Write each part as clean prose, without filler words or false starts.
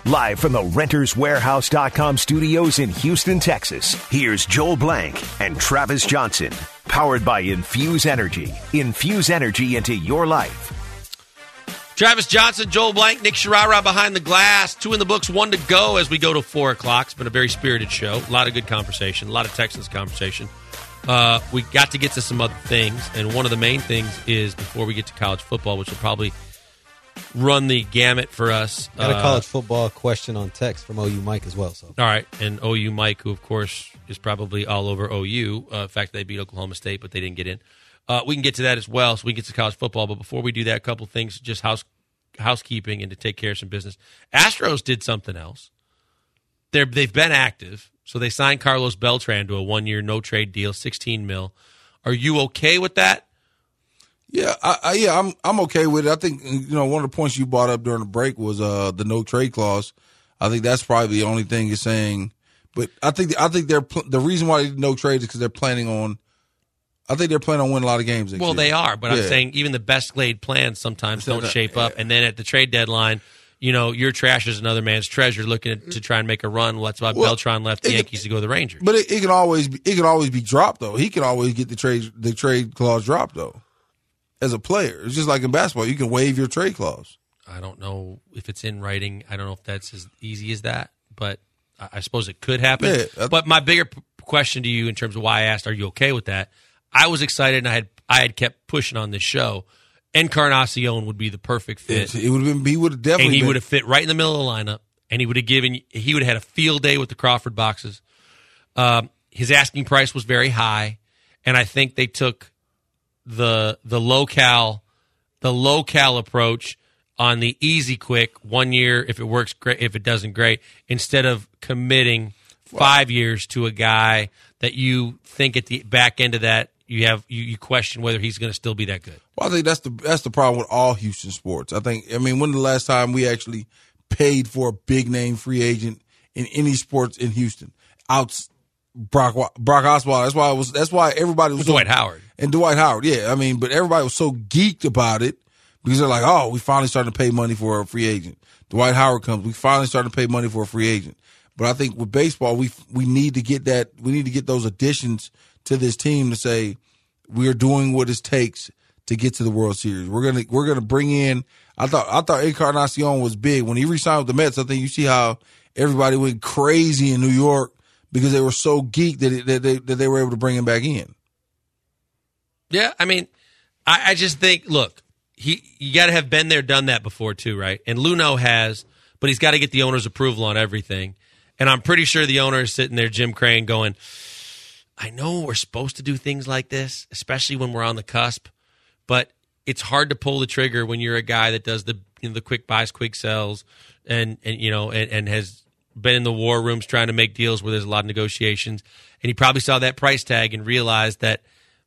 Live from the RentersWarehouse.com studios in Houston, Texas, here's Joel Blank and Travis Johnson. Powered by Infuse Energy. Infuse energy into your life. Travis Johnson, Joel Blank, Nick Sharara behind the glass. 2 in the books, 1 to go as we go to 4 o'clock. It's been a very spirited show. A lot of good conversation, a lot of Texans conversation. We got to get to some other things, and one of the main things is before we get to college football, which will probably run the gamut for us. Got a college football question on text from OU Mike as well. So all right, and OU Mike, who of course is probably all over OU. In fact, they beat Oklahoma State, but they didn't get in. We can get to that as well, so we can get to college football. But before we do that, a couple things, just housekeeping and to take care of some business. Astros did something else. They've been active, so they signed Carlos Beltran to a 1-year no-trade deal, $16 million. Are you okay with that? Yeah, I'm okay with it. I think one of the points you brought up during the break was the no trade clause. I think that's probably the only thing you're saying. But I think the reason why they did no trade is because they're planning on. I think they're planning on winning a lot of games. Well, they are, but I'm saying even the best laid plans sometimes don't shape up, and then at the trade deadline, your trash is another man's treasure. Looking to try and make a run. Well, that's why Beltran left the Yankees to go to the Rangers. But it can always be dropped though. He can always get the trade clause dropped though. As a player, it's just like in basketball, you can waive your trade clause. I don't know if it's in writing. I don't know if that's as easy as that, but I suppose it could happen. Yeah, but my bigger question to you in terms of why I asked, are you okay with that? I was excited, and I had kept pushing on this show. Encarnacion would be the perfect fit. It would have been. He would have definitely. And he would have fit right in the middle of the lineup, and he would have had a field day with the Crawford boxes. His asking price was very high, and I think they took the locale approach on the easy quick 1 year. If it works, great. If it doesn't, great. Instead of committing 5 years to a guy that you think at the back end of that you question whether he's going to still be that good. Well, I think that's the problem with all Houston sports. When the last time we actually paid for a big name free agent in any sports in Houston? Brock Osweiler. That's why everybody was Dwight Howard. And Dwight Howard, yeah. But everybody was so geeked about it because they're like, oh, we finally started to pay money for a free agent. Dwight Howard comes. We finally started to pay money for a free agent. But I think with baseball, we need to get that. We need to get those additions to this team to say we are doing what it takes to get to the World Series. We're gonna bring in. I thought Encarnacion was big when he re-signed with the Mets. I think you see how everybody went crazy in New York because they were so geeked that they were able to bring him back in. Yeah, I just think, look, you got to have been there, done that before too, right? And Luno has, but he's got to get the owner's approval on everything. And I'm pretty sure the owner is sitting there, Jim Crane, going, I know we're supposed to do things like this, especially when we're on the cusp, but it's hard to pull the trigger when you're a guy that does the quick buys, quick sells, and has been in the war rooms trying to make deals where there's a lot of negotiations. And he probably saw that price tag and realized that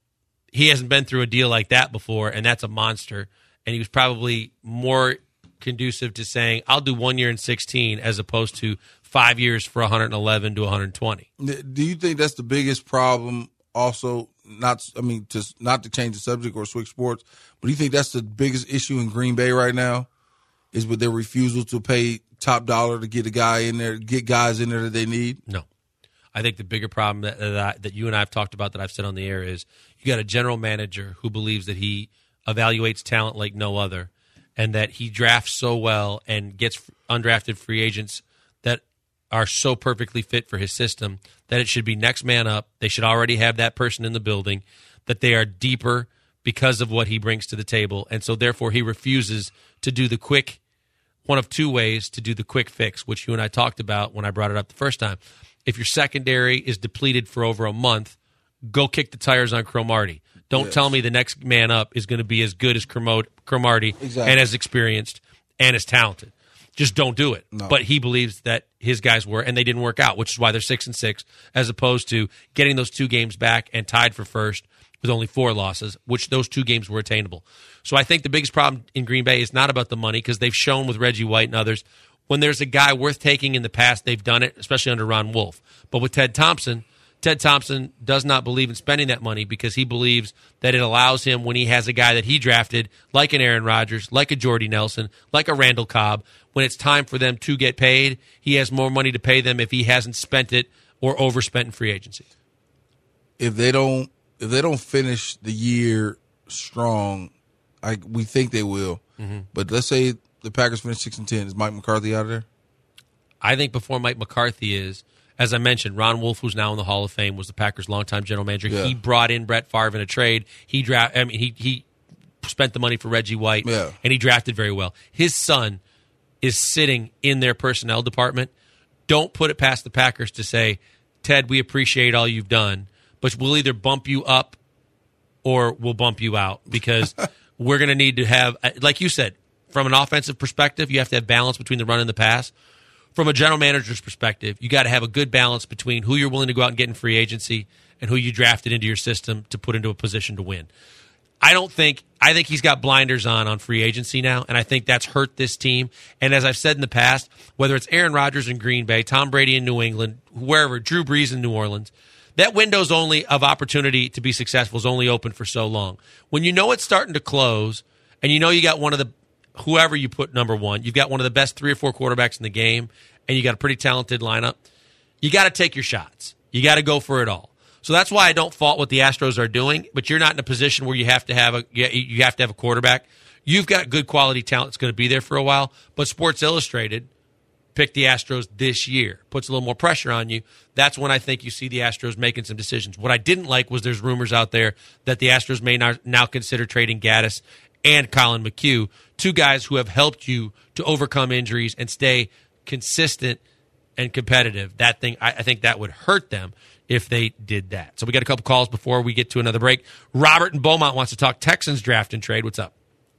he hasn't been through a deal like that before, and that's a monster. And he was probably more conducive to saying, I'll do 1 year and 16 as opposed to 5 years for 111 to 120. Do you think that's the biggest problem also? Not to change the subject or switch sports, but do you think that's the biggest issue in Green Bay right now is with their refusal to pay top dollar to get a guy in there, get guys in there that they need? No. I think the bigger problem that you and I have talked about that I've said on the air is you got a general manager who believes that he evaluates talent like no other and that he drafts so well and gets undrafted free agents that are so perfectly fit for his system that it should be next man up. They should already have that person in the building, that they are deeper because of what he brings to the table. And so therefore he refuses to do the quick, one of two ways to do the quick fix, which you and I talked about when I brought it up the first time. If your secondary is depleted for over a month, go kick the tires on Cromartie. Don't tell me the next man up is going to be as good as Cromartie and as experienced and as talented. Just don't do it. No. But he believes that his guys were, and they didn't work out, which is why they're 6-6, as opposed to getting those 2 games back and tied for first with only 4 losses, which those 2 games were attainable. So I think the biggest problem in Green Bay is not about the money, because they've shown with Reggie White and others, when there's a guy worth taking in the past, they've done it, especially under Ron Wolf. But with Ted Thompson Ted Thompson does not believe in spending that money because he believes that it allows him, when he has a guy that he drafted, like an Aaron Rodgers, like a Jordy Nelson, like a Randall Cobb, when it's time for them to get paid, he has more money to pay them if he hasn't spent it or overspent in free agency. If they don't finish the year strong, we think they will. Mm-hmm. But let's say the Packers finish 6-10. Is Mike McCarthy out of there? I think before Mike McCarthy is, as I mentioned, Ron Wolf, who's now in the Hall of Fame, was the Packers' longtime general manager. Yeah. He brought in Brett Favre in a trade. He spent the money for Reggie White, and he drafted very well. His son is sitting in their personnel department. Don't put it past the Packers to say, Ted, we appreciate all you've done, but we'll either bump you up or we'll bump you out because we're going to need to have, like you said, from an offensive perspective, you have to have balance between the run and the pass. From a general manager's perspective, you got to have a good balance between who you're willing to go out and get in free agency and who you drafted into your system to put into a position to win. I think he's got blinders on free agency now, and I think that's hurt this team. And as I've said in the past, whether it's Aaron Rodgers in Green Bay, Tom Brady in New England, wherever, Drew Brees in New Orleans, that window's only of opportunity to be successful is only open for so long. When you know it's starting to close, and you know you got one of the whoever you put number one, you've got one of the best 3 or 4 quarterbacks in the game, and you got a pretty talented lineup, you got to take your shots. You got to go for it all. So that's why I don't fault what the Astros are doing, but you're not in a position where you have to have a quarterback. You've got good quality talent that's going to be there for a while, but Sports Illustrated picked the Astros this year. Puts a little more pressure on you. That's when I think you see the Astros making some decisions. What I didn't like was there's rumors out there that the Astros may now consider trading Gaddis and Colin McHugh, 2 guys who have helped you to overcome injuries and stay consistent and competitive. I think that would hurt them if they did that. So we got a couple calls before we get to another break. Robert in Beaumont wants to talk Texans draft and trade. What's up?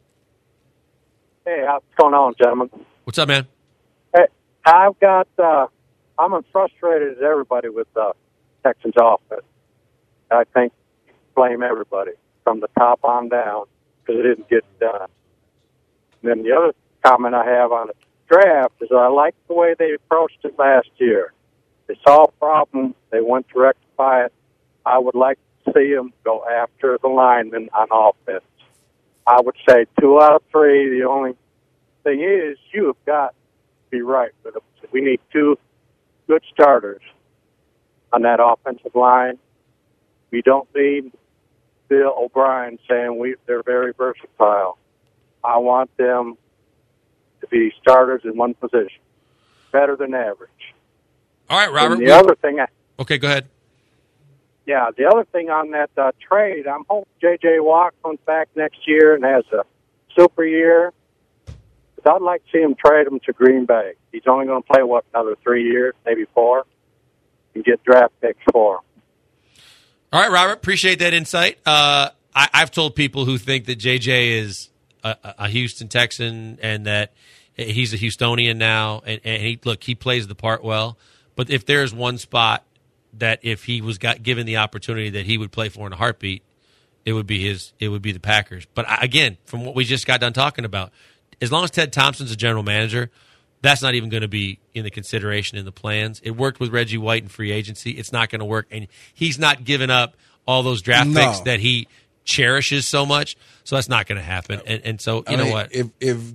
Hey, what's going on, gentlemen? What's up, man? Hey, I'm as frustrated as everybody with the Texans offense. I think blame everybody from the top on down because it didn't get done. And then the other comment I have on the draft is I like the way they approached it last year. They saw a problem. They went to rectify it. I would like to see them go after the linemen on offense. I would say 2 out of 3. The only thing is you have got to be right with them. We need 2 good starters on that offensive line. We don't need Bill O'Brien saying they're very versatile. I want them to be starters in one position, better than average. All right, Robert. And the other thing. Okay, go ahead. Yeah, the other thing on that trade, I'm hoping J.J. Watt comes back next year and has a super year. Because I'd like to see him trade him to Green Bay. He's only going to play, another 3 years, maybe 4, and get draft picks for him. All right, Robert, appreciate that insight. I've told people who think that J.J. is a Houston Texan and that he's a Houstonian now, and he plays the part well. But if there's one spot that if he was given the opportunity that he would play for in a heartbeat, it would be the Packers. But again, from what we just got done talking about, as long as Ted Thompson's a general manager, that's not even going to be in the consideration in the plans. It worked with Reggie White in free agency. It's not going to work, and he's not giving up all those draft picks that he cherishes so much. So that's not going to happen. And so you know what? If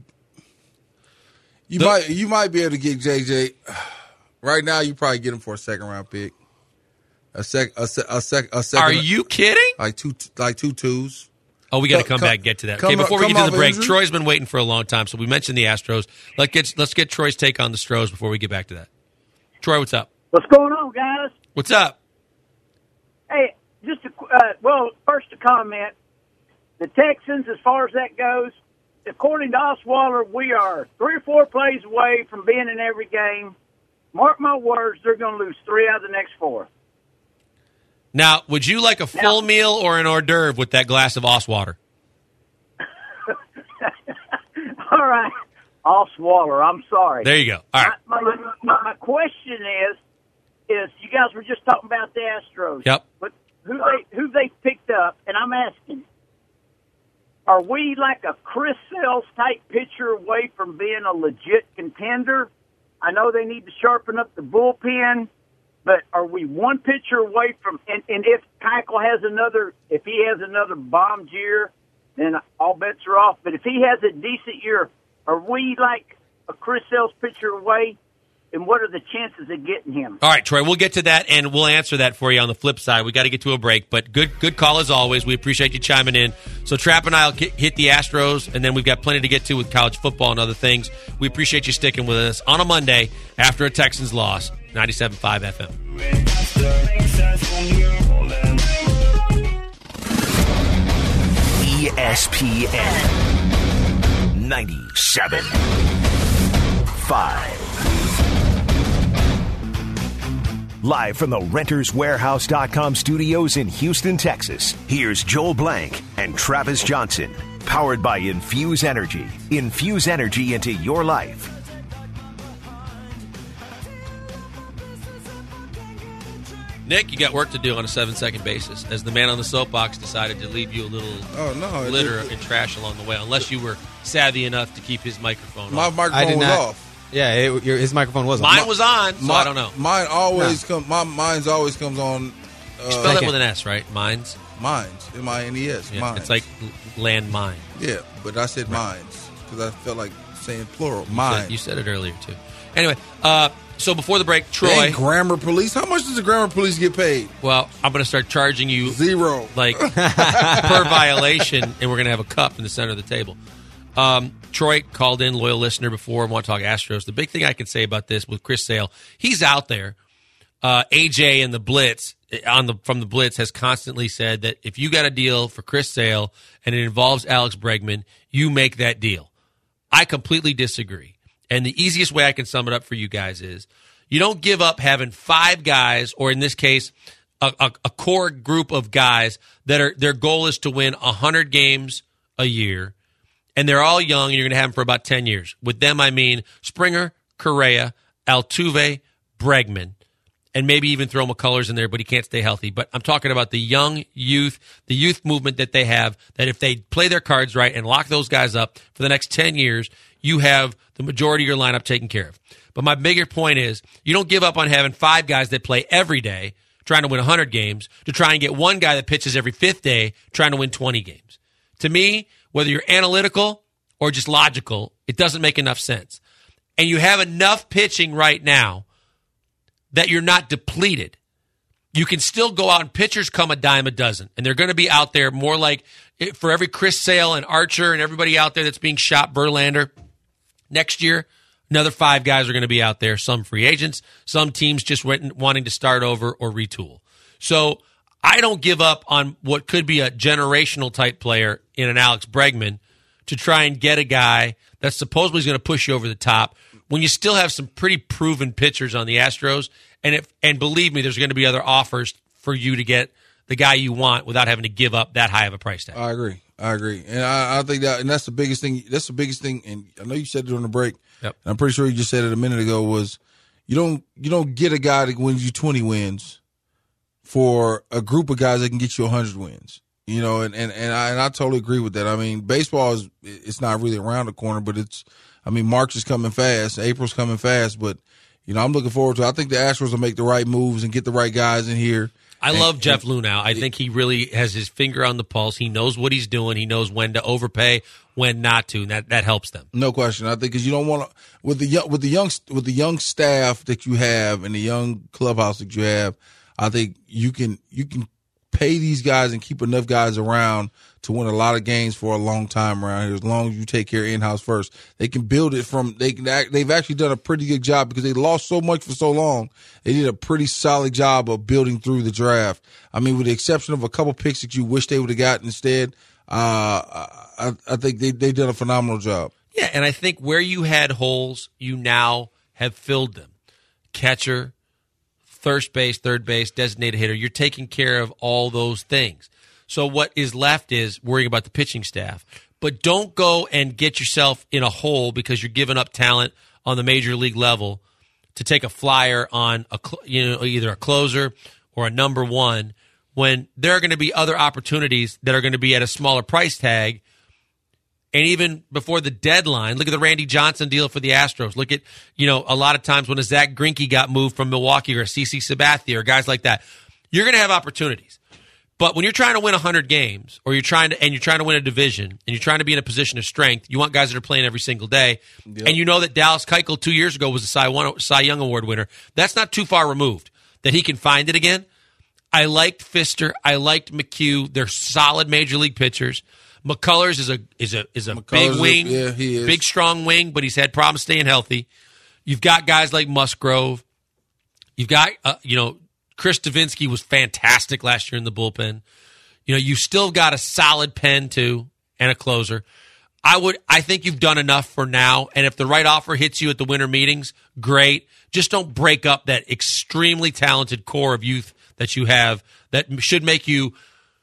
you might be able to get JJ right now, you probably get him for a 2nd-round pick. A second. Are you kidding? Like two 2s. Oh, we got to come back and get to that. Okay, before we get to the break, Troy's been waiting for a long time, so we mentioned the Astros. Let's get Troy's take on the Stros before we get back to that. Troy, what's up? What's going on, guys? What's up? Hey, just first a comment. The Texans, as far as that goes, according to Osweiler, we are 3 or 4 plays away from being in every game. Mark my words, they're going to lose 3 out of the next 4. Now, would you like a full meal or an hors d'oeuvre with that glass of Oswater? All right. Osweiler, I'm sorry. There you go. All right. My question is you guys were just talking about the Astros. Yep. But who they picked up, and I'm asking, are we like a Chris Sales type pitcher away from being a legit contender? I know they need to sharpen up the bullpen, But are we one pitcher away from? And if Keuchel has if he has another bomb year, then all bets are off. But if he has a decent year, are we like a Chris Sale's pitcher away? And what are the chances of getting him? All right, Troy, we'll get to that, and we'll answer that for you on the flip side. We got to get to a break, but good call as always. We appreciate you chiming in. So Trap and I will hit the Astros, and then we've got plenty to get to with college football and other things. We appreciate you sticking with us on a Monday after a Texans loss. 97.5 FM. ESPN 97.5. Live from the RentersWarehouse.com studios in Houston, Texas, here's Joel Blank and Travis Johnson. Powered by Infuse Energy. Infuse energy into your life. Nick, you got work to do on a 7-second basis, as the man on the soapbox decided to leave you a little litter and trash along the way, unless you were savvy enough to keep his microphone My off. microphone was off. Yeah, his microphone was on. Mine was on, so I don't know. Mine's always comes on. Spell that with an S, right? Mines? Mines. M-I-N-E-S. Yeah, Mines. it's like landmine. Yeah, but I said mines because I felt like saying plural. Mines. You said it earlier, too. Anyway, so before the break, Troy. Hey, grammar police. How much does the grammar police get paid? Well, I'm going to start charging you. Zero. Like, per violation, and we're going to have a cup in the center of the table. Troy called in, loyal listener before, and want to talk Astros. The big thing I can say about this with Chris Sale, he's out there. AJ and the Blitz from the Blitz has constantly said that if you got a deal for Chris Sale and it involves Alex Bregman, you make that deal. I completely disagree. And the easiest way I can sum it up for you guys is you don't give up having 5 guys, or in this case, a core group of guys that their goal is to win 100 games a year. And they're all young, and you're going to have them for about 10 years. With them, I mean Springer, Correa, Altuve, Bregman, and maybe even throw McCullers in there, but he can't stay healthy. But I'm talking about the young youth, the youth movement that they have, that if they play their cards right and lock those guys up for the next 10 years, you have the majority of your lineup taken care of. But my bigger point is you don't give up on having 5 guys that play every day trying to win 100 games to try and get one guy that pitches every 5th day trying to win 20 games. To me, whether you're analytical or just logical, it doesn't make enough sense. And you have enough pitching right now that you're not depleted. You can still go out and pitchers come a dime a dozen. And they're going to be out there more like for every Chris Sale and Archer and everybody out there that's being shot, Verlander, next year, another 5 guys are going to be out there. Some free agents, some teams just wanting to start over or retool. So I don't give up on what could be a generational type player in an Alex Bregman to try and get a guy that supposedly is going to push you over the top when you still have some pretty proven pitchers on the Astros. And believe me, there's going to be other offers for you to get the guy you want without having to give up that high of a price tag. I agree. And I think that's the biggest thing. That's the biggest thing. And I know you said it during the break. Yep. And I'm pretty sure you just said it a minute ago was you don't get a guy that wins you 20 wins for a group of guys that can get you 100 wins. You know, and I totally agree with that. I mean, baseball it's not really around the corner, but March is coming fast, April's coming fast, but I'm looking forward to it. I think the Astros will make the right moves and get the right guys in here. I love Jeff Lunau. I think he really has his finger on the pulse. He knows what he's doing. He knows when to overpay, when not to, and that helps them. No question. I think because you don't want to with the young staff that you have and the young clubhouse that you have. I think you can pay these guys and keep enough guys around to win a lot of games for a long time around here. As long as you take care of in-house first, they can build it from. They've actually done a pretty good job because they lost so much for so long. They did a pretty solid job of building through the draft. I mean, with the exception of a couple picks that you wish they would have gotten instead, I think they've done a phenomenal job. Yeah, and I think where you had holes, you now have filled them. Catcher, first base, third base, designated hitter. You're taking care of all those things. So what is left is worrying about the pitching staff. But don't go and get yourself in a hole because you're giving up talent on the major league level to take a flyer on either a closer or a number one when there are going to be other opportunities that are going to be at a smaller price tag And even before the deadline, look at the Randy Johnson deal for the Astros. Look at, a lot of times when a Zach Greinke got moved from Milwaukee or a CeCe Sabathia or guys like that. You're going to have opportunities. But when you're trying to win 100 games or you're trying to win a division and you're trying to be in a position of strength, you want guys that are playing every single day. Yep. And you know that Dallas Keuchel 2 years ago was a Cy Young Award winner. That's not too far removed that he can find it again. I liked Fister. I liked McHugh. They're solid major league pitchers. McCullers is a big wing, he is. Big strong wing, but he's had problems staying healthy. You've got guys like Musgrove. You've got Chris Davinsky was fantastic last year in the bullpen. You still got a solid pen too and a closer. I think you've done enough for now, and if the right offer hits you at the winter meetings, great. Just don't break up that extremely talented core of youth that you have that should make you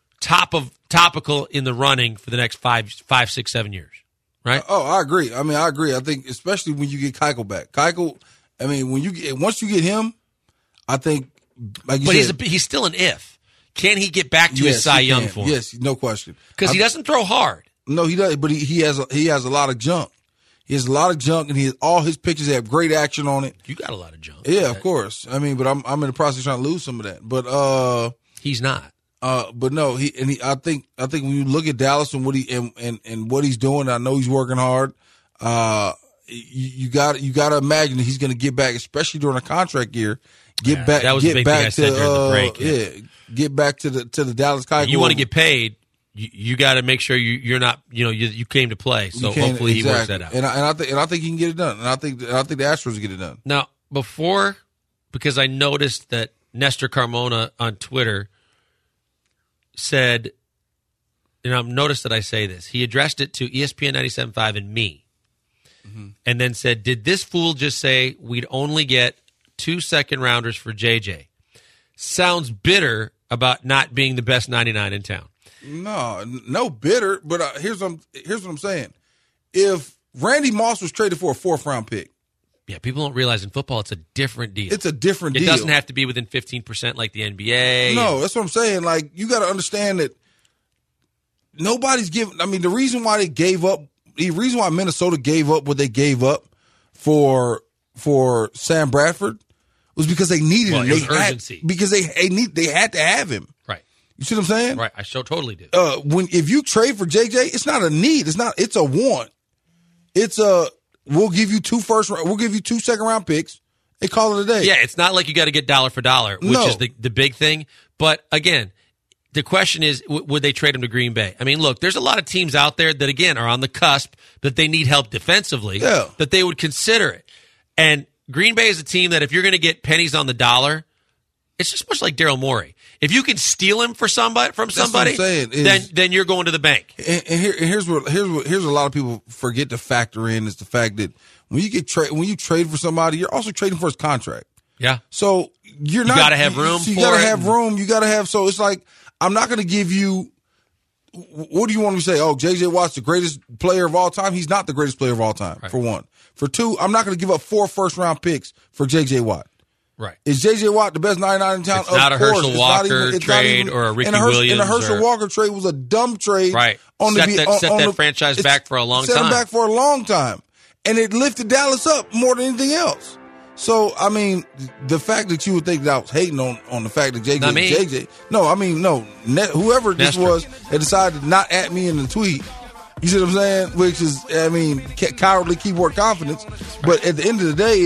topical in the running for the next 5, 6, 7 years, right? I agree. I think especially when you get Keuchel back. Keuchel, once you get him, I think, like you said, he's still an if. Can he get back to his Cy Young form? Yes, no question. Because he doesn't throw hard. No, he does, but he has a lot of junk. He has a lot of junk, and all his pitches have great action on it. You got a lot of junk. Yeah, of course. But I'm in the process of trying to lose some of that. But he's not. But no, I think when you look at Dallas and what what he's doing, I know he's working hard. You got to imagine that he's going to get back, especially during a contract year. Get back. That was the big thing I said during the break. Yeah, get back to the Dallas Keuchel. You want to get paid. You got to make sure you're not. You came to play. So hopefully he works that out. And I think he can get it done. And I think the Astros will get it done. Now because I noticed that Nestor Carmona on Twitter said, and I've noticed that I say this. He addressed it to ESPN 97.5 and me, and then said, "Did this fool just say we'd only get 2 second-rounders for JJ?" Sounds bitter about not being the best 99 in town. No bitter. But here's what I'm saying. If Randy Moss was traded for a 4th-round pick, yeah, people don't realize in football it's a different deal. It's a different deal. It doesn't have to be within 15% like the NBA. No, that's what I'm saying. Like, you got to understand that nobody's giving. The reason why Minnesota gave up what they gave up for Sam Bradford was because they needed him. It was urgency. Because they had to have him. Right. You see what I'm saying? Right. I totally do. If you trade for JJ, it's not a need. It's a want. We'll give you 2 second-round picks and call it a day. Yeah, it's not like you got to get dollar for dollar, which is the big thing. But again, the question is, would they trade him to Green Bay? Look, there's a lot of teams out there that, again, are on the cusp that they need help defensively, that they would consider it. And Green Bay is a team that if you're going to get pennies on the dollar, it's just much like Daryl Morey. If you can steal him from somebody, then you're going to the bank. And here's what a lot of people forget to factor in is the fact that when you trade for somebody, you're also trading for his contract. Yeah. So you got to have room. You got to have room. You got to have. So it's like, I'm not going to give you. What do you want me to say? Oh, J.J. Watt's the greatest player of all time. He's not the greatest player of all time. Right. For one. For two, I'm not going to give up 4 first-round picks for J.J. Watt. Right. Is J.J. Watt the best 99 in town? It's not a Herschel Walker trade or a Ricky Williams. And a Herschel Walker trade was a dumb trade. Right. Set that franchise back for a long time. Set them back for a long time. And it lifted Dallas up more than anything else. So, the fact that you would think that I was hating on the fact that JJ. No. Whoever this was that decided to not at me in the tweet. You see what I'm saying? Which is, cowardly keyboard confidence. But at the end of the day,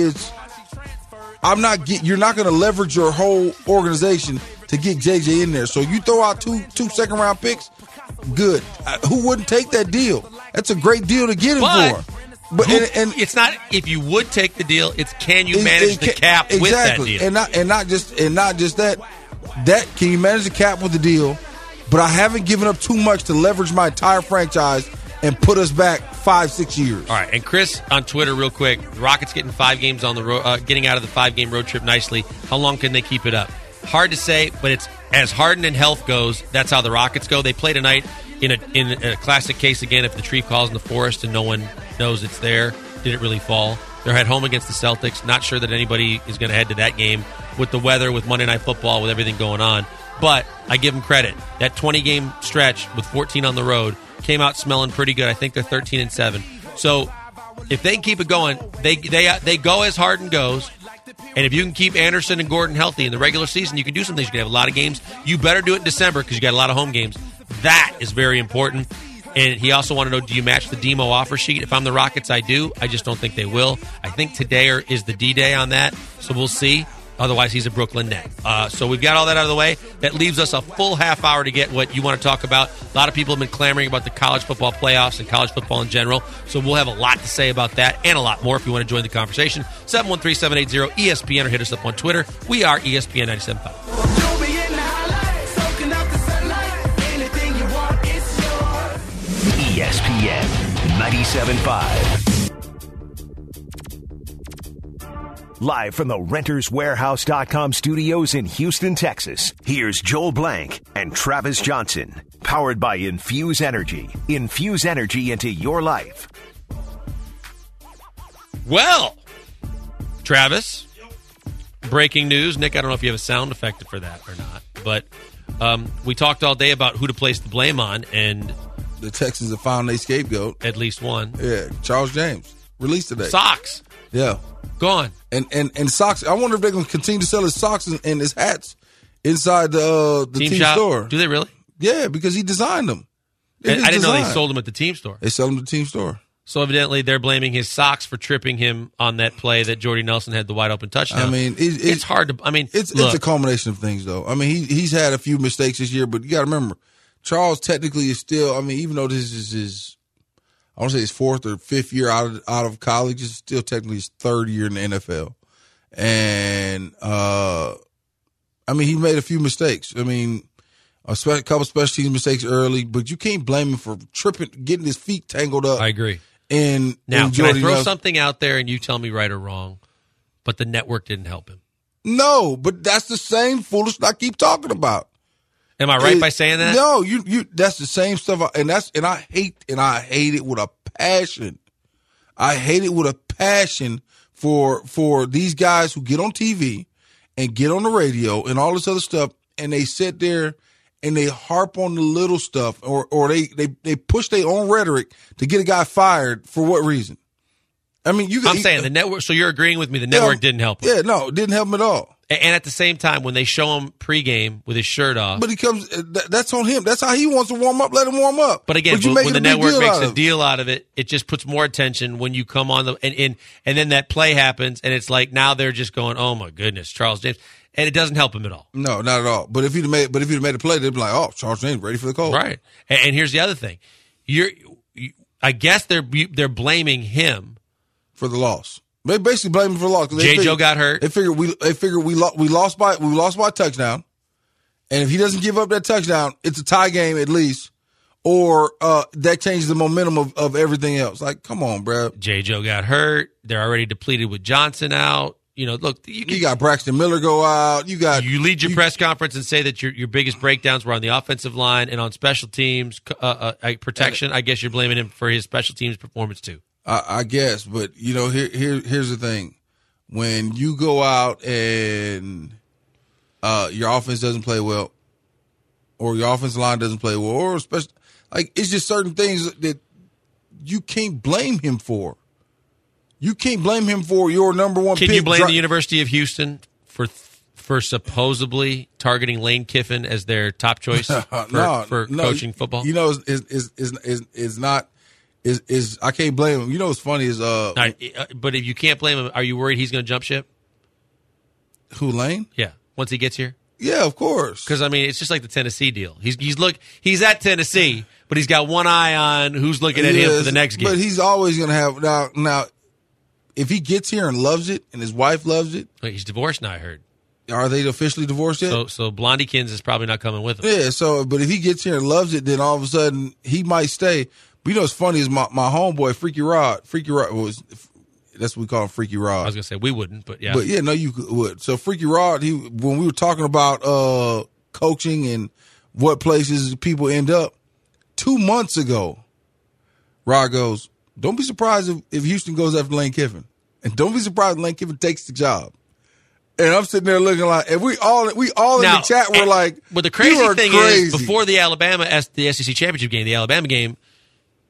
you're not going to leverage your whole organization to get JJ in there. So you throw out 2 second-round picks, good. Who wouldn't take that deal? That's a great deal to get him for. But it's not if you would take the deal. It's can you manage the cap with that deal? And not just that. That can you manage the cap with the deal? But I haven't given up too much to leverage my entire franchise and put us back 5-6 years. All right. And Chris on Twitter, real quick. The Rockets getting 5 games on the road, getting out of the 5-game road trip nicely. How long can they keep it up? Hard to say, but it's as Harden and health goes. That's how the Rockets go. They play tonight in a classic case again. If the tree falls in the forest and no one knows it's there, did it really fall? They're at home against the Celtics. Not sure that anybody is going to head to that game with the weather, with Monday Night Football, with everything going on. But I give them credit. That 20-game stretch with 14 on the road came out smelling pretty good. I think they're 13-7. So if they can keep it going, they go as Harden goes. And if you can keep Anderson and Gordon healthy in the regular season, you can do some things. You can have a lot of games. You better do it in December because you got a lot of home games. That is very important. And he also wanted to know, do you match the Demo offer sheet? If I'm the Rockets, I do. I just don't think they will. I think today is the D-Day on that, so we'll see. Otherwise, he's a Brooklyn Net. So we've got all that out of the way. That leaves us a full half hour to get what you want to talk about. A lot of people have been clamoring about the college football playoffs and college football in general. So we'll have a lot to say about that and a lot more if you want to join the conversation. 713-780-ESPN or hit us up on Twitter. We are ESPN 97.5. ESPN 97.5. Live from the RentersWarehouse.com studios in Houston, Texas, here's Joel Blank and Travis Johnson. Powered by Infuse Energy. Infuse energy into your life. Well, Travis, breaking news. Nick, I don't know if you have a sound effect for that or not, but we talked all day about who to place the blame on, and the Texans have found their scapegoat. At least one. Yeah, Charles James. Released today. Socks. Yeah. Gone. And socks. I wonder if they're going to continue to sell his socks and his hats inside the team store. Do they really? Yeah, because he designed them. I didn't know they sold them at the team store. They sell them at the team store. So evidently they're blaming his socks for tripping him on that play that Jordy Nelson had the wide open touchdown. I mean, it's hard to. I mean, it's a culmination of things, though. I mean, he's had a few mistakes this year, but you got to remember, Charles technically is still. I mean, even though this is his, I want to say his fourth or fifth year out of college, it's still technically his third year in the NFL. And I mean, he made a few mistakes. I mean, a couple special teams mistakes early, but you can't blame him for tripping, getting his feet tangled up. I agree. And now, and can I throw Nelson. something out there and you tell me right or wrong? But the network didn't help him. No, but that's the same foolishness I keep talking about. Am I right by saying that? No, you. That's the same stuff, and I hate it with a passion. I hate it with a passion for these guys who get on TV and get on the radio and all this other stuff, and they sit there and they harp on the little stuff, or they push their own rhetoric to get a guy fired for what reason? I mean, I'm saying the network. So you're agreeing with me? The network didn't help him. Yeah, no, it didn't help him at all. And at the same time, when they show him pregame with his shirt off, but he comes. That's on him. That's how he wants to warm up. Let him warm up. But again, when the network makes a deal out of it, it just puts more attention when you come on the and then that play happens, and it's like now they're just going, "Oh my goodness, Charles James," and it doesn't help him at all. No, not at all. But if he'd made a play, they'd be like, "Oh, Charles James ready for the call." Right. And here's the other thing: I guess they're blaming him for the loss. They basically blame him for the loss. Joe got hurt. They figured we lost by a touchdown, and if he doesn't give up that touchdown, it's a tie game at least, or that changes the momentum of everything else. Like, come on, bro. Joe got hurt. They're already depleted with Johnson out. You know, look, you got Braxton Miller go out. You lead your press conference and say that your biggest breakdowns were on the offensive line and on special teams protection. I guess you're blaming him for his special teams performance too. I guess, but you know, here's the thing: when you go out and your offense doesn't play well, or your offensive line doesn't play well, or especially like it's just certain things that you can't blame him for. You can't blame him for your number one pick. Can you blame the University of Houston for supposedly targeting Lane Kiffin as their top choice for coaching football? You know, is not. Is I can't blame him. You know what's funny is but if you can't blame him, are you worried he's going to jump ship? Who, Lane? Yeah, once he gets here. Yeah, of course. Because I mean, it's just like the Tennessee deal. He's at Tennessee, but he's got one eye on who's looking at him for the next game. But he's always going to have now. If he gets here and loves it, and his wife loves it, he's divorced now. I heard. Are they officially divorced yet? So Blondykins is probably not coming with him. Yeah. So, but if he gets here and loves it, then all of a sudden he might stay. But you know what's funny is my homeboy Freaky Rod was, that's what we call him, Freaky Rod. I was gonna say we wouldn't, but yeah. But yeah, no, you would. So Freaky Rod, when we were talking about coaching and what places people end up, 2 months ago, Rod goes, "Don't be surprised if Houston goes after Lane Kiffin, and don't be surprised if Lane Kiffin takes the job." And I'm sitting there looking like, and we all in the chat were like, but the crazy thing crazy. is, before the SEC championship game, the Alabama game,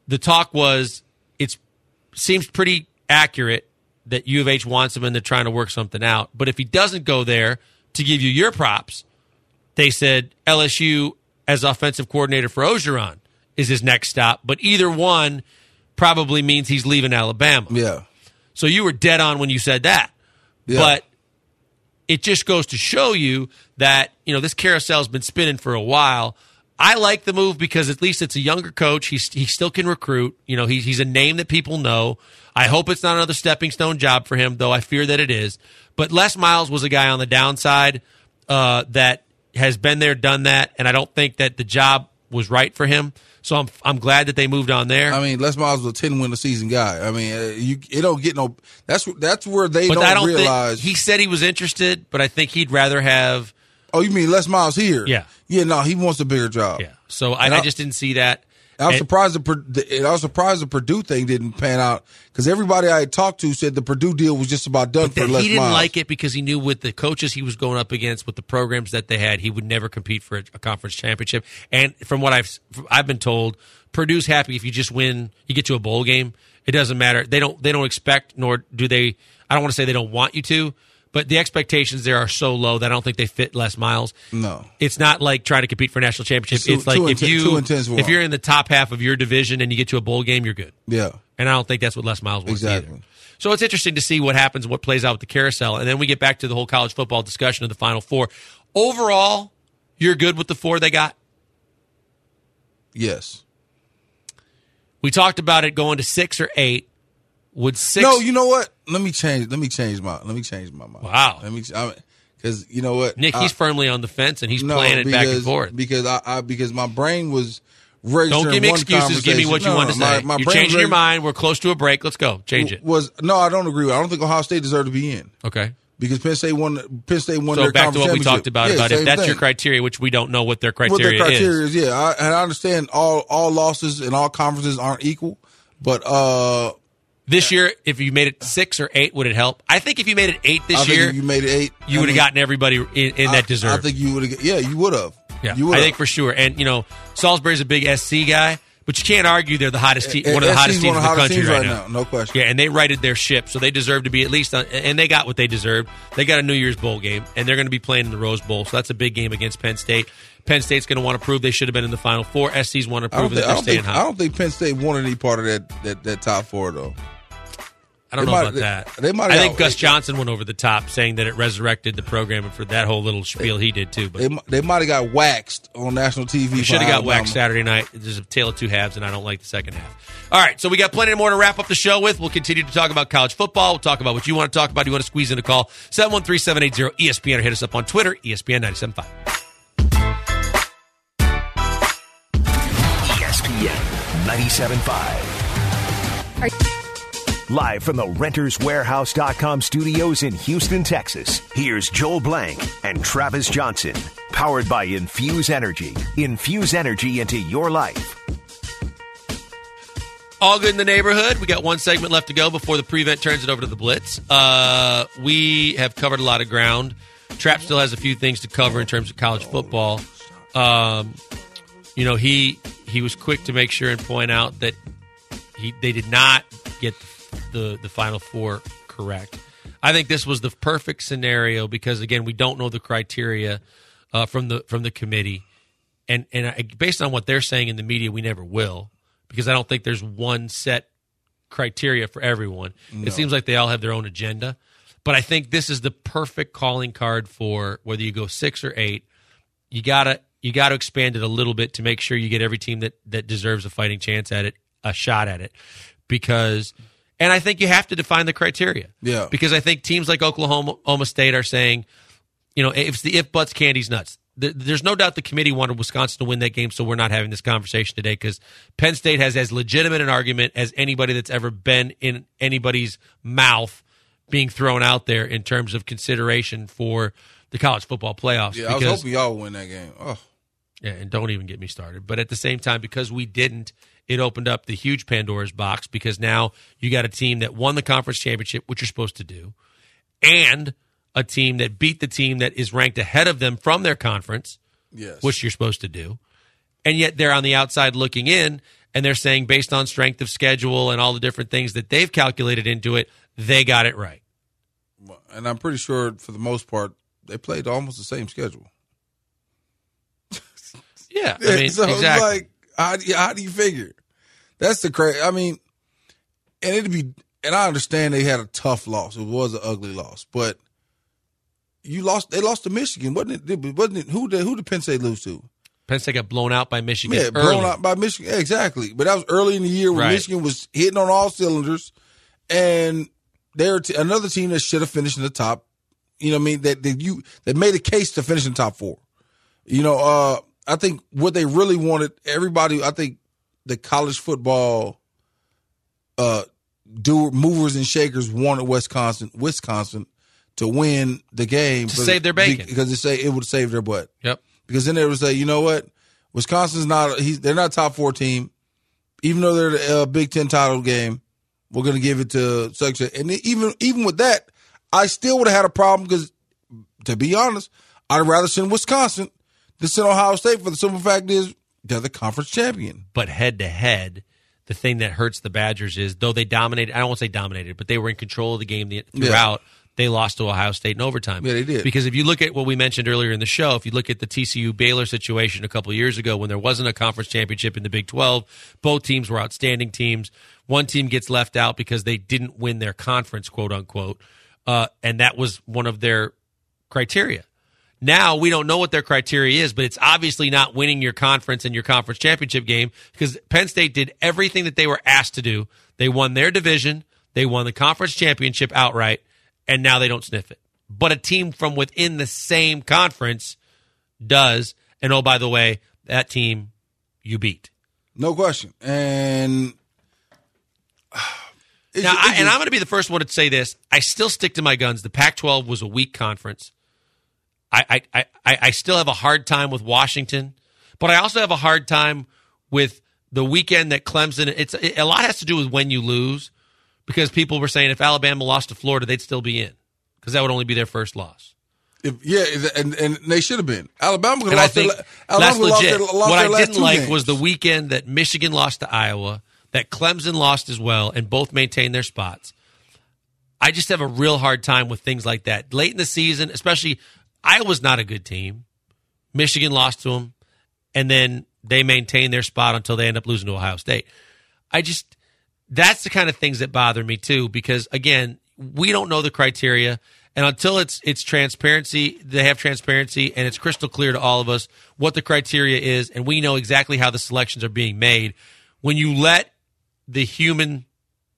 the talk was it seems pretty accurate that U of H wants him and they're trying to work something out. But if he doesn't go there, to give you your props, they said LSU as offensive coordinator for Orgeron is his next stop. But either one probably means he's leaving Alabama. Yeah. So you were dead on when you said that. Yeah. But it just goes to show you that, this carousel has been spinning for a while. I like the move because at least it's a younger coach. He still can recruit. He's a name that people know. I hope it's not another stepping stone job for him, though I fear that it is. But Les Miles was a guy on the downside that has been there, done that, and I don't think that the job was right for him. So I'm glad that they moved on there. I mean, Les Miles was a 10-win-a-season guy. I mean, it don't get no. That's where they but don't realize. He said he was interested, but I think he'd rather have. Oh, you mean Les Miles here? Yeah. Yeah, no, he wants a bigger job. Yeah. So I just didn't see that. I was surprised the Purdue thing didn't pan out because everybody I had talked to said the Purdue deal was just about done for Les Miles. He didn't like it because he knew with the coaches he was going up against, with the programs that they had, he would never compete for a conference championship. And from what I've been told, Purdue's happy if you just win, you get to a bowl game. It doesn't matter. They don't expect, nor do they. I don't want to say they don't want you to. But the expectations there are so low that I don't think they fit Les Miles. No. It's not like trying to compete for a national championship. It's like if you're in the top half of your division and you get to a bowl game, you're good. Yeah. And I don't think that's what Les Miles wants exactly. either. So it's interesting to see what happens and what plays out with the carousel. And then we get back to the whole college football discussion of the Final Four. Overall, you're good with the 4 they got? Yes. We talked about it going to 6 or 8. Would 6? No, you know what? Let me change my mind. Wow. Because you know what, Nick, he's firmly on the fence and he's playing it back and forth. Because my brain was registering. Don't give me one excuses. Give me what you want to say. You're changing your mind. We're close to a break. Let's go. Change it. No, I don't agree. I don't think Ohio State deserved to be in. Okay. Because Penn State won so their back conference to what we championship. talked about if that's your criteria, which we don't know what their criteria is. Yeah, I understand all losses and all conferences aren't equal, but this year, if you made it 6 or 8, would it help? I think if you made it 8 this year, if you made it 8, you would have gotten everybody in that deserve. I think you would have. Yeah, you would have. Yeah, I think for sure. And Salisbury's a big SC guy, but you can't argue they're the hottest team, one of the hottest teams in the country right now. No question. Yeah, and they righted their ship, so they deserve to be at least and they got what they deserved. They got a New Year's Bowl game, and they're going to be playing in the Rose Bowl, so that's a big game against Penn State. Penn State's going to want to prove they should have been in the Final Four. SC's want to prove that they're staying hot. I don't think Penn State wanted any part of that top 4 though. I don't know about that. I think Gus Johnson went over the top, saying that it resurrected the program and for that whole little spiel he did too. But they might have got waxed on national TV. They should have got waxed Saturday night. There's a tale of two halves, and I don't like the second half. All right, so we got plenty more to wrap up the show with. We'll continue to talk about college football. We'll talk about what you want to talk about. You want to squeeze in a call, 713-780-ESPN, or hit us up on Twitter, ESPN 97.5. ESPN 97.5. Live from the RentersWarehouse.com studios in Houston, Texas, here's Joel Blank and Travis Johnson. Powered by Infuse Energy. Infuse energy into your life. All good in the neighborhood. We got one segment left to go before the prevent turns it over to the Blitz. We have covered a lot of ground. Trap still has a few things to cover in terms of college football. He was quick to make sure and point out that they did not get the Final Four correct. I think this was the perfect scenario because, again, we don't know the criteria from the committee, and based on what they're saying in the media, we never will because I don't think there's one set criteria for everyone. No. It seems like they all have their own agenda, but I think this is the perfect calling card for whether you go 6 or 8. You gotta expand it a little bit to make sure you get every team that deserves a fighting chance at it, a shot at it, because. And I think you have to define the criteria. Yeah. Because I think teams like Oklahoma State are saying, if the if, buts, candies, nuts. There's no doubt the committee wanted Wisconsin to win that game, so we're not having this conversation today because Penn State has as legitimate an argument as anybody that's ever been in anybody's mouth being thrown out there in terms of consideration for the college football playoffs. Yeah, I was hoping y'all would win that game. Oh. Yeah, and don't even get me started. But at the same time, because we didn't, it opened up the huge Pandora's box because now you got a team that won the conference championship, which you're supposed to do, and a team that beat the team that is ranked ahead of them from their conference, yes, which you're supposed to do. And yet they're on the outside looking in, and they're saying based on strength of schedule and all the different things that they've calculated into it, they got it right. And I'm pretty sure for the most part, they played almost the same schedule. Yeah, I mean, so exactly. It's like, how do you figure? That's the crazy. I mean, and I understand they had a tough loss. It was an ugly loss, but they lost to Michigan, wasn't it? Who did Penn State lose to? Penn State got blown out by Michigan. Yeah, early. blown out by Michigan. Yeah, exactly. But that was early in the year when Right. Michigan was hitting on all cylinders, and they're another team that should have finished in the top. You know what I mean? That made a case to finish in the top 4. You know, I think what they really wanted, everybody, I think the college football movers and shakers wanted Wisconsin to win the game. To save their bacon. Because it would save their butt. Yep. Because then they would say, you know what? Wisconsin's they're not a top 4 team. Even though they're the Big Ten title game, we're going to give it to such a, and even with that, I still would have had a problem because, to be honest, I'd rather send Wisconsin than send Ohio State for the simple fact is they're the conference champion. But head to head, the thing that hurts the Badgers is, though they dominated, I don't want to say dominated, but they were in control of the game throughout. Yeah. They lost to Ohio State in overtime. Yeah, they did. Because if you look at what we mentioned earlier in the show, if you look at the TCU-Baylor situation a couple of years ago when there wasn't a conference championship in the Big 12, both teams were outstanding teams. One team gets left out because they didn't win their conference, quote unquote, and that was one of their criteria. Now we don't know what their criteria is, but it's obviously not winning your conference and your conference championship game because Penn State did everything that they were asked to do. They won their division, they won the conference championship outright, and now they don't sniff it. But a team from within the same conference does, and oh, by the way, that team you beat. No question. And I'm going to be the first one to say this. I still stick to my guns. The Pac-12 was a weak conference. I still have a hard time with Washington, but I also have a hard time with the weekend that Clemson. A lot has to do with when you lose, because people were saying if Alabama lost to Florida, they'd still be in because that would only be their first loss. And they should have been. Alabama could and have I lost think Alabama that's legit. lost What their I last didn't 2 like games. was the weekend that Michigan lost to Iowa, that Clemson lost as well, and both maintained their spots. I just have a real hard time with things like that. Late in the season, especially, Iowa's not a good team. Michigan lost to them, and then they maintain their spot until they end up losing to Ohio State. That's the kind of things that bother me too, because again, we don't know the criteria, and until it's transparency, they have transparency, and it's crystal clear to all of us what the criteria is, and we know exactly how the selections are being made. When you let the human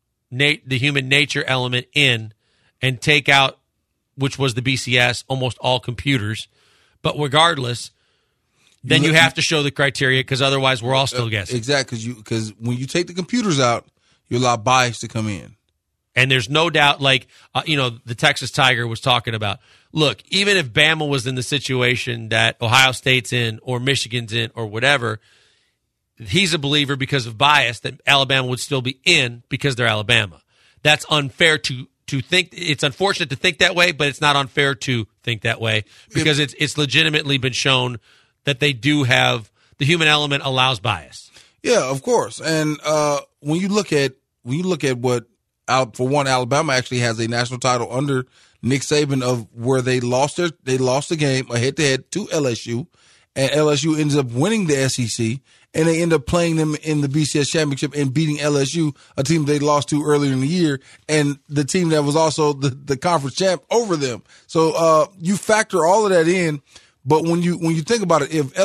nature element in and take out, which was the BCS, almost all computers, but regardless, then you have to show the criteria because otherwise we're all still guessing. Exactly, because when you take the computers out, you allow bias to come in. And there's no doubt, the Texas Tiger was talking about, look, even if Bama was in the situation that Ohio State's in or Michigan's in or whatever, he's a believer because of bias that Alabama would still be in because they're Alabama. That's unfair to think. It's unfortunate to think that way, but it's not unfair to think that way because it's legitimately been shown that they do have the human element allows bias. Yeah, of course. And when you look at what, for one, Alabama actually has a national title under Nick Saban of where they lost the game a head-to-head to LSU, and LSU ends up winning the SEC, and they end up playing them in the BCS championship and beating LSU, a team they lost to earlier in the year, and the team that was also the conference champ over them. So you factor all of that in, but when you think about it, if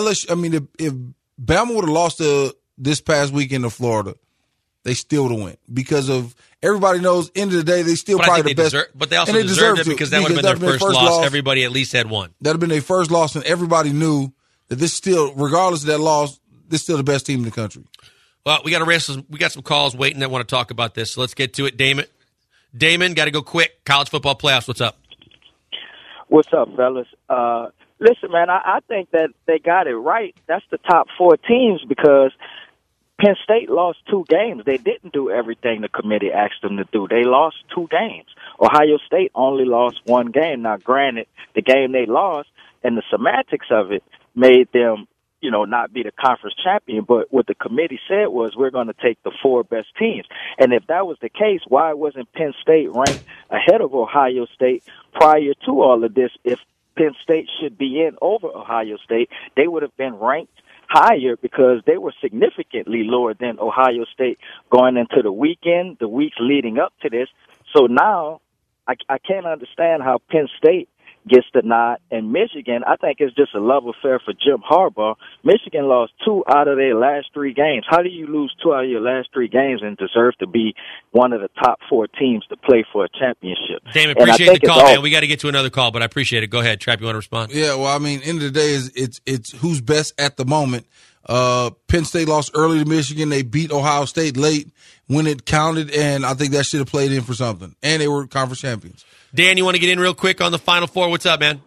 Bama would have lost this past weekend to Florida, they still would have went because of everybody knows. End of the day, they still probably the best. But they also deserved it because that would have been their first loss. Everybody at least had one. That would have been their first loss, and everybody knew that this still, regardless of that loss, this is still the best team in the country. Well, we got some calls waiting that want to talk about this, so let's get to it. Damon, got to go quick. College football playoffs. What's up? What's up, fellas? Listen, man, I think that they got it right. That's the top 4 teams because Penn State lost 2 games. They didn't do everything the committee asked them to do. They lost 2 games. Ohio State only lost 1 game. Now, granted, the game they lost and the semantics of it made them not be the conference champion. But what the committee said was we're going to take the 4 best teams. And if that was the case, why wasn't Penn State ranked ahead of Ohio State prior to all of this? If Penn State should be in over Ohio State, they would have been ranked higher because they were significantly lower than Ohio State going into the weekend, the weeks leading up to this. So now I can't understand how Penn State gets the nod. And Michigan, I think it's just a love affair for Jim Harbaugh. Michigan lost 2 out of their last 3 games. How do you lose 2 out of your last 3 games and deserve to be one of the top 4 teams to play for a championship? Damon, appreciate the call, man. We got to get to another call, but I appreciate it. Go ahead, Trap. You want to respond? Yeah, well, I mean, end of the day, it's who's best at the moment. Penn State lost early to Michigan. They beat Ohio State late when it counted, and I think that should have played in for something. And they were conference champions. Dan, you want to get in real quick on the Final Four? What's up, man?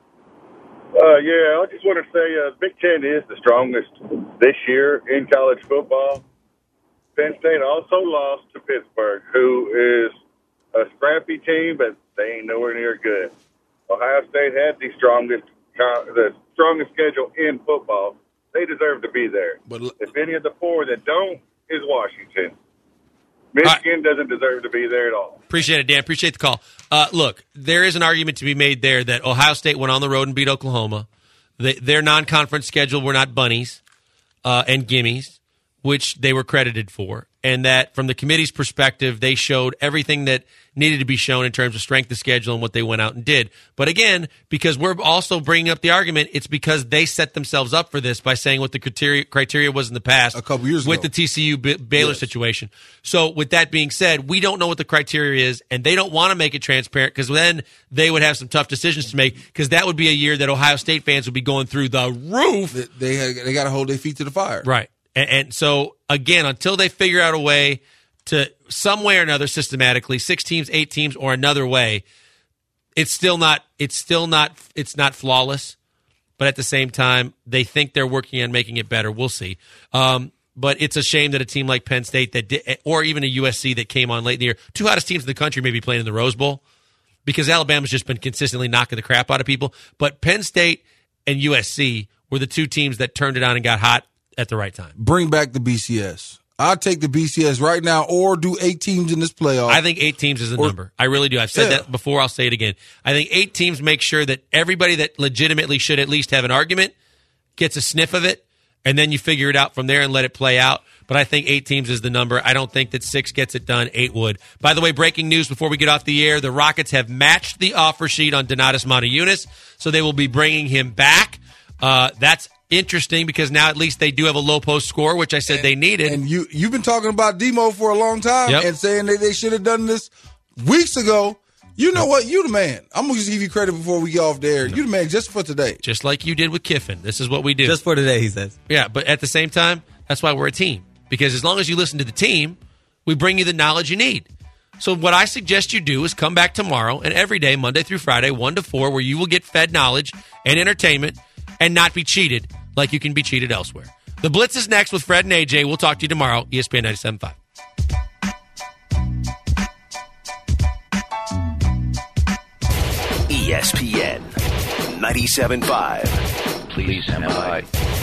Yeah, I just want to say Big Ten is the strongest this year in college football. Penn State also lost to Pittsburgh, who is a scrappy team, but they ain't nowhere near good. Ohio State had the strongest schedule in football. They deserve to be there. But if any of the 4 that don't is Washington. Michigan doesn't deserve to be there at all. Appreciate it, Dan. Appreciate the call. Look, there is an argument to be made there that Ohio State went on the road and beat Oklahoma. Their non-conference schedule were not bunnies and gimmies, which they were credited for. And that from the committee's perspective, they showed everything that needed to be shown in terms of strength of schedule and what they went out and did. But again, because we're also bringing up the argument, it's because they set themselves up for this by saying what the criteria was in the past a couple years with ago. the TCU Baylor situation. So with that being said, we don't know what the criteria is, and they don't want to make it transparent because then they would have some tough decisions to make because that would be a year that Ohio State fans would be going through the roof. They got to hold their feet to the fire. Right. And so, again, until they figure out a way to, some way or another, systematically, 6 teams, 8 teams, or another way, it's not flawless. But at the same time, they think they're working on making it better. We'll see. But it's a shame that a team like Penn State that did, or even a USC that came on late in the year, 2 hottest teams in the country may be playing in the Rose Bowl because Alabama's just been consistently knocking the crap out of people. But Penn State and USC were the 2 teams that turned it on and got hot at the right time. Bring back the BCS. I'll take the BCS right now or do 8 teams in this playoff. I think 8 teams is the number. I really do. I've said that before. I'll say it again. I think 8 teams make sure that everybody that legitimately should at least have an argument gets a sniff of it, and then you figure it out from there and let it play out. But I think 8 teams is the number. I don't think that 6 gets it done. 8 would. By the way, breaking news before we get off the air, the Rockets have matched the offer sheet on Donatas Motiejunas, so they will be bringing him back. That's interesting because now at least they do have a low post score, which I said they needed. And you've been talking about Demo for a long time and saying that they should have done this weeks ago. You know what? You the man. I'm going to give you credit before we get off the air. You the man just for today. Just like you did with Kiffin. This is what we do. Just for today, he says. Yeah, but at the same time, that's why we're a team. Because as long as you listen to the team, we bring you the knowledge you need. So what I suggest you do is come back tomorrow and every day, Monday through Friday, 1 to 4, where you will get fed knowledge and entertainment and not be cheated like you can be cheated elsewhere. The Blitz is next with Fred and AJ. We'll talk to you tomorrow, ESPN 97.5. ESPN 97.5. Please stand by.